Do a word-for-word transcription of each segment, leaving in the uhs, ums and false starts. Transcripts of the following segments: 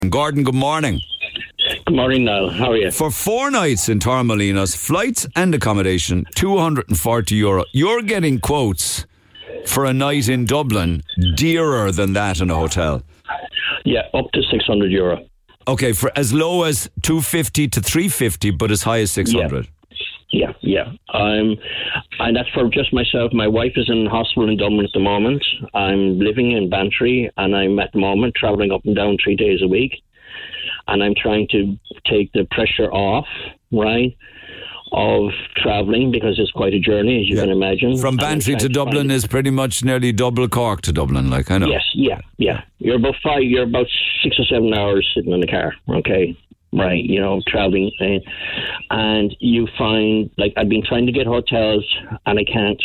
Gordon, good morning. Good morning, Niall. How are you? For four nights in Torremolinos, flights and accommodation, two hundred forty euro. You're getting quotes for a night in Dublin dearer than that in a hotel. Yeah, up to six hundred euro. Okay, for as low as two fifty to three fifty, but as high as six hundred. Yeah, yeah. Um, and that's for just myself. My wife is in hospital in Dublin at the moment. I'm living in Bantry, and I'm at the moment travelling up and down three days a week. And I'm trying to take the pressure off, right, of travelling, because it's quite a journey, as you yeah. can imagine. From Bantry to Dublin to is pretty much nearly double Cork to Dublin, like I know. Yes, yeah, yeah. You're about five. You're about six or seven hours sitting in the car. Okay. Right, you know, traveling, uh, and you find, like, I've been trying to get hotels, and I can't.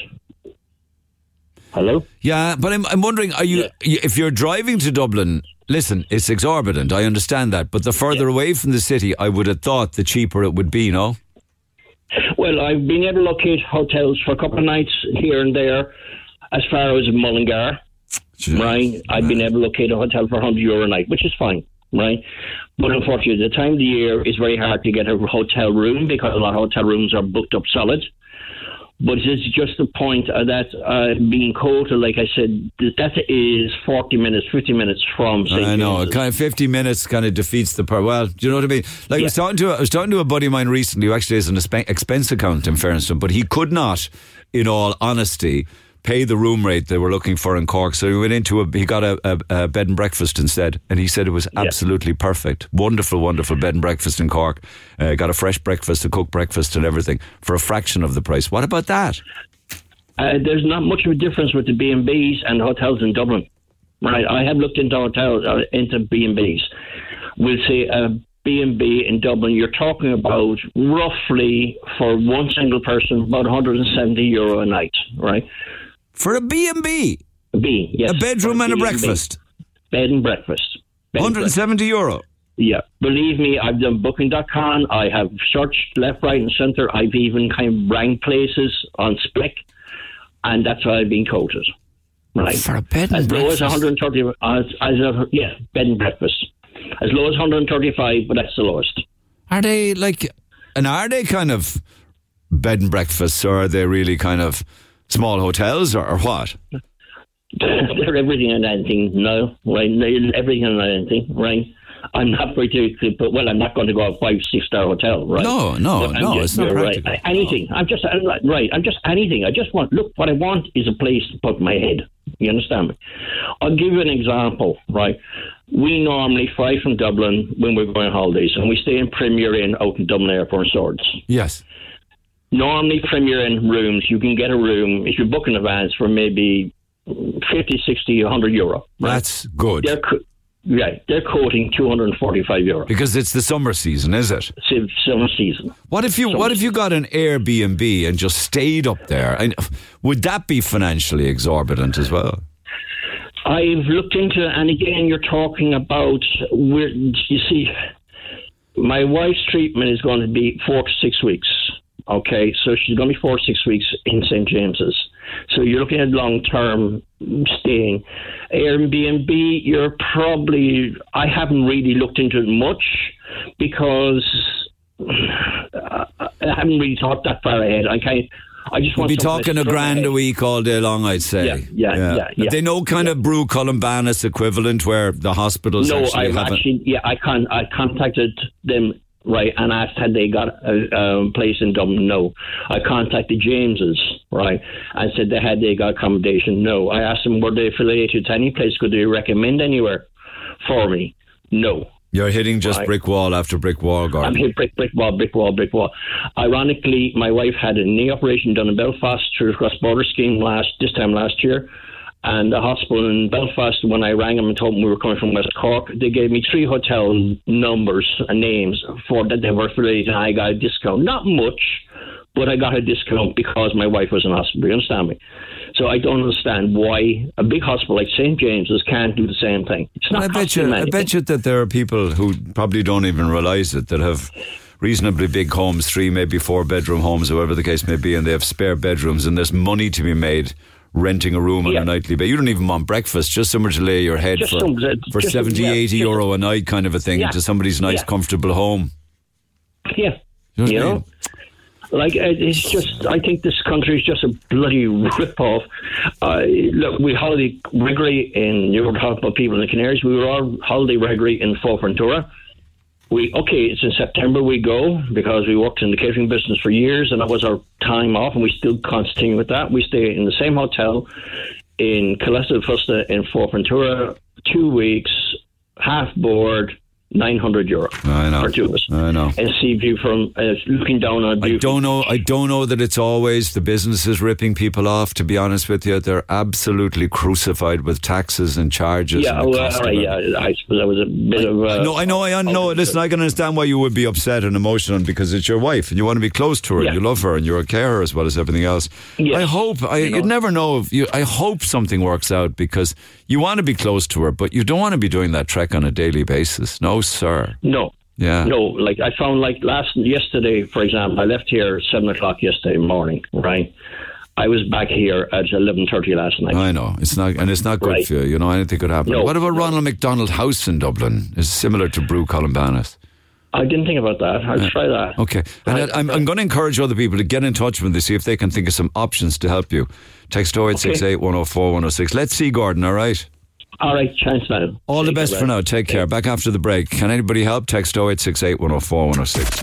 Hello? Yeah, but I'm I'm wondering, are you, yeah. if you're driving to Dublin, listen, it's exorbitant, I understand that, but the further yeah. away from the city, I would have thought the cheaper it would be, no? Well, I've been able to locate hotels for a couple of nights here and there, as far as Mullingar, Jeez, right? I've man. been able to locate a hotel for one hundred euro a night, which is fine. Right, but unfortunately, the time of the year is very hard to get a hotel room because a lot of hotel rooms are booked up solid. But it's just the point that uh, being quoted, like I said, that is forty minutes, fifty minutes from Saint I know, kind of fifty minutes kind of defeats the part. Well, do you know what I mean? Like yeah. I was talking to, I was talking to a buddy of mine recently who actually has an expense account in fairness to him, but he could not, in all honesty, pay the room rate they were looking for in Cork. So he went into a, he got a, a, a bed and breakfast instead, and he said it was absolutely yeah. perfect. Wonderful, wonderful bed and breakfast in Cork. Uh, got a fresh breakfast, a cooked breakfast and everything for a fraction of the price. What about that? Uh, there's not much of a difference with the B and B's and hotels in Dublin. Right, I have looked into hotels, uh, into B and B's. We'll say a B and B in Dublin, you're talking about roughly, for one single person, about one hundred seventy euro a night, right? For a B and B? A B, yes. A bedroom and a breakfast? Bed and breakfast. one hundred seventy euro? Yeah. Believe me, I've done booking dot com. I have searched left, right and centre. I've even kind of rang places on spec, and that's what I've been quoted. Right. For a bed and as breakfast? As low as one hundred thirty, as, as a, yeah, bed and breakfast. As low as one hundred thirty-five, but that's the lowest. Are they like, and are they kind of bed and breakfasts, or are they really kind of small hotels, or, or what? They're everything and anything, no, right? They're everything and anything, right? I'm not going to, but well, I'm not going to go to a five, six star hotel, right? No, no, no, just, it's not practical. Right. Anything. No. I'm just right. I'm just anything. I just want. Look, what I want is a place to put my head. You understand me? I'll give you an example, right? We normally fly from Dublin when we're going on holidays, and we stay in Premier Inn out in Dublin Airport Swords. Yes. Normally, Premier Inn rooms, you can get a room, if you book in advance, for maybe fifty, sixty, one hundred euro. Right? That's good. They're, right, they're quoting two hundred forty-five euro. Because it's the summer season, is it? It's summer season. What if you summer What if you got an Airbnb and just stayed up there? And would that be financially exorbitant as well? I've looked into it, and again, you're talking about, where, you see, my wife's treatment is going to be four to six weeks. Okay, so she's going to be four or six weeks in Saint James's. So you're looking at long-term staying. Airbnb, you're probably, I haven't really looked into it much because I haven't really thought that far ahead. I can't, I just want You'd be talking a grand ahead. a week all day long, I'd say. Yeah, yeah, yeah. yeah, yeah. They know kind yeah. of Brew Columbanus equivalent where the hospitals no, actually I've haven't... actually, yeah, I, con- I contacted them, right, and asked had they got a, a place in Dublin. No. I contacted James's, right, and said they had they got accommodation. No. I asked them were they affiliated to any place, could they recommend anywhere for me? No. You're hitting just right. brick wall after brick wall, Gordon. I'm hitting brick, brick wall, brick wall, brick wall. Ironically, my wife had a knee operation done in Belfast through the cross-border scheme last this time last year. And the hospital in Belfast, when I rang them and told them we were coming from West Cork, they gave me three hotel numbers and names for that they were affiliated, and I got a discount. Not much, but I got a discount because my wife was in hospital. You understand me? So I don't understand why a big hospital like Saint James's can't do the same thing. It's not I bet you, I bet you that there are people who probably don't even realise it, that have reasonably big homes, three, maybe four bedroom homes, whatever the case may be, and they have spare bedrooms, and there's money to be made renting a room on Yeah. a nightly basis. You don't even want breakfast, just somewhere to lay your head Just for, some- for just- seventy, yeah, eighty just- euro a night kind of a thing Yeah. into somebody's nice, Yeah. comfortable home. Yeah. You know what You I know? mean? Like, it- it's just, I think this country is just a bloody rip-off. Uh, look, we holiday regularly in, you were talking about people in the Canaries, we were all holiday regularly in Forventura. We, okay, it's in September we go because we worked in the catering business for years and that was our time off and we still continue with that. We stay in the same hotel in Calesta del Fusta in Forventura, two weeks, half board, nine hundred euro I know. for two of us. I know. And sea view from, uh, looking down on a I view. don't know. I don't know that it's always the businesses ripping people off. To be honest with you, they're absolutely crucified with taxes and charges. Yeah, and the well, cost all of right, it. yeah, I suppose that was a bit of. Uh, No, I know, I know. Listen, I can understand why you would be upset and emotional because it's your wife and you want to be close to her Yeah. and you love her and you're a carer as well as everything else. Yes. I hope, I, You know. you'd never know. If you, I hope something works out because you want to be close to her, but you don't want to be doing that trek on a daily basis. No, sir. No. Yeah. No, like I found like last, yesterday, for example, I left here at seven o'clock yesterday morning, right? I was back here at eleven thirty last night. I know it's not, and it's not good Right. for you. You know, anything could happen. No. What about Ronald McDonald House in Dublin? It's similar to Brew Columbanus. I didn't think about that. I'll try that. Okay, and I, I'm, I'm going to encourage other people to get in touch with me, see if they can think of some options to help you. Text oh eight six eight, one oh four, one oh six. Let's see, Gordon, all right? All right, chance now. All the Take best care, for man. now. Take care. Back after the break. Can anybody help? Text oh eight six eight, one oh four, one oh six.